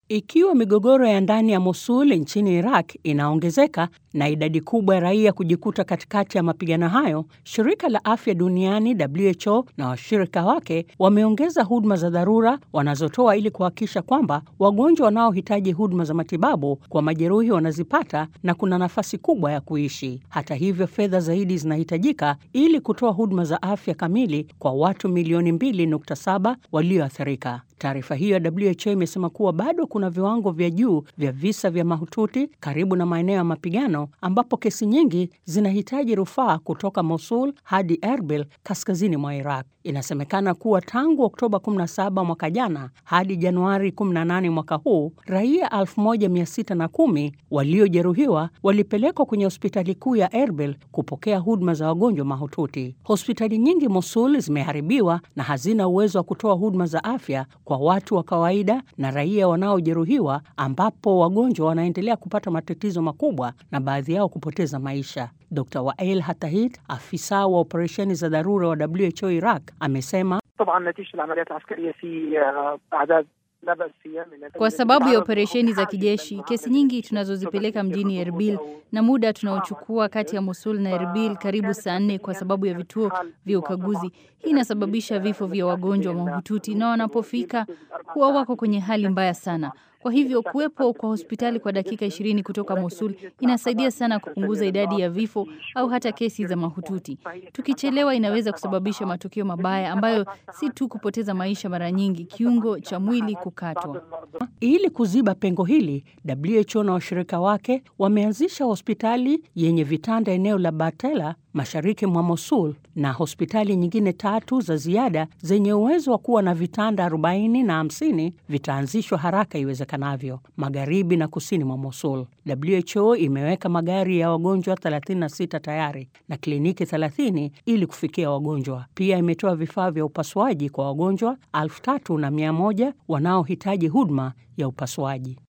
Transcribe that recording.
Ikiwa migogoro ya ndani ya Mosul nchini Iraq inaongezeka na idadi kubwa ya raia kujikuta katikati ya mapigano hayo, shirika la afya duniani WHO na washirika wake wameongeza huduma za dharura wanazotoa ili kuhakikisha kwamba wagonjwa wanaohitaji huduma za matibabu kwa majeruhi wanazipata na kuna nafasi kubwa ya kuishi. Hata hivyo, fedha zaidi zinahitajika ili kutoa huduma za afya kamili kwa watu milioni 2.7 walioathirika. Taarifa hiyo ya WHO imesema kuwa bado kuna viwango vya juu vya visa vya mahututi karibu na maeneo ya mapigano ambapo kesi nyingi zinahitaji rufaa kutoka Mosul hadi Erbil kaskazini mwa Iraq. Inasemekana kuwa tangu Oktoba 17 mwaka jana hadi Januari 18 mwaka huu, raia 1610 waliojeruhiwa walipelekwa kwenye hospitali kuu ya Erbil kupokea huduma za wagonjwa mahututi. Hospitali nyingi Mosul zimeharibiwa na hazina uwezo wa kutoa huduma za afya kwa watu wa kawaida na raia wanaojeruhiwa, ambapo wagonjwa wanaendelea kupata matatizo makubwa na baadhi yao kupoteza maisha. Dr. Wael Hatahit, afisa wa operesheni za dharura wa WHO Iraq, amesema kwa sababu ya operesheni za kijeshi, kesi nyingi tunazozipeleka mjini Erbil na muda tunaochukua kati ya Mosul na Erbil karibu saa 4 kwa sababu ya vituo vya ukaguzi. Hii inasababisha vifo vya wagonjwa mahututi na wanapofika huwa wako kwenye hali mbaya sana. Kwa hivyo kuwepo kwa hospitali kwa dakika 20 kutoka Mosul inasaidia sana kupunguza idadi ya vifo au hata kesi za mahututi. Tukichelewa inaweza kusababisha matokeo mabaya ambayo si tu kupoteza maisha, mara nyingi kiungo cha mwili kukatwa. Ili kuziba pengo hili, WHO na washirika wake wameanzisha hospitali yenye vitanda eneo la Bartella mashariki mwa Mosul na hospitali nyingine 3 za ziada zenye uwezo wa kuwa na vitanda 40 na 50 vitaanzishwa haraka iwezekanavyo magharibi na kusini mwa Mosul. WHO imeweka magari ya wagonjwa 36 tayari na kliniki 30 ili kufikia wagonjwa. Pia imetoa vifaa vya upasuaji kwa wagonjwa 3100 wanaohitaji huduma ya upasuaji.